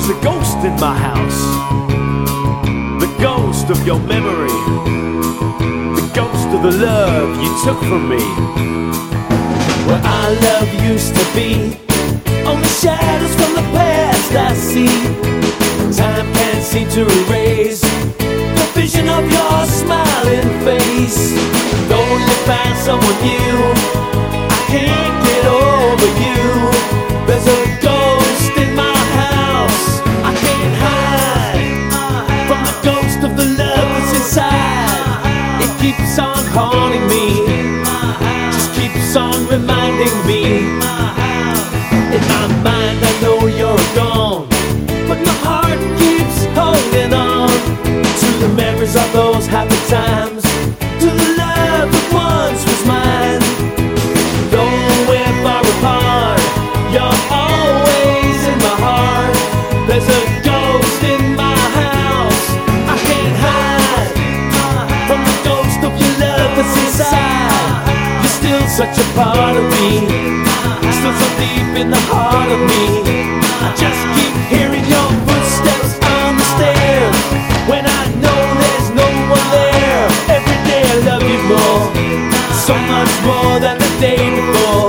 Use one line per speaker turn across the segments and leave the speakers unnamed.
There's a ghost in my house, the ghost of your memory, the ghost of the love you took from me. Where our love used to be, only shadows from the past I see. Time can't seem to erase the vision of your smiling face. Though you find someone new, I can't get over you. There's a ghost in my house, I can't hide from the ghost of the love that's inside. It keeps on haunting me, just keeps on reminding me. In my mind I know you're gone, but my heart keeps holding on to the memories of those happy times, to the love that once was mine. Though we're far apart, you're always in my heart. There's a ghost in my house, I can't hide from the ghost of your love that's inside. You're still such a part of me, still so deep in the heart of me. I just keep hearing your footsteps on the stairs when I know there's no one there. Every day I love you more, so much more than the day before.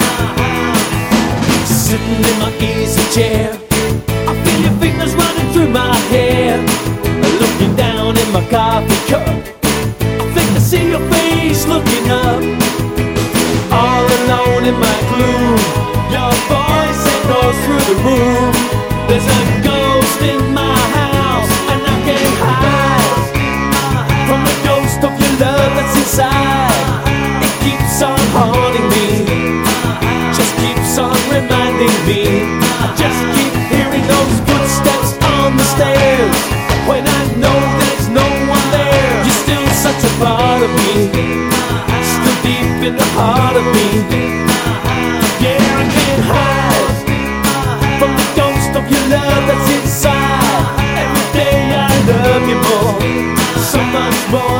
Sitting in my easy chair, I feel your fingers running through my hair. Looking down in my coffee cup, I think I see your face looking up. All alone in my gloom, your voice echoes through the room. There's a ghost in my house, and I can't hide from the ghost of your love that's inside. It keeps on haunting me, just keeps on reminding me. I just keep hearing those footsteps on the stairs when I know there's no one there. You're still such a part of me, still deep in the heart of me. Yeah, I can't hide from the ghost of your love that's inside. Every day I love you more, so much more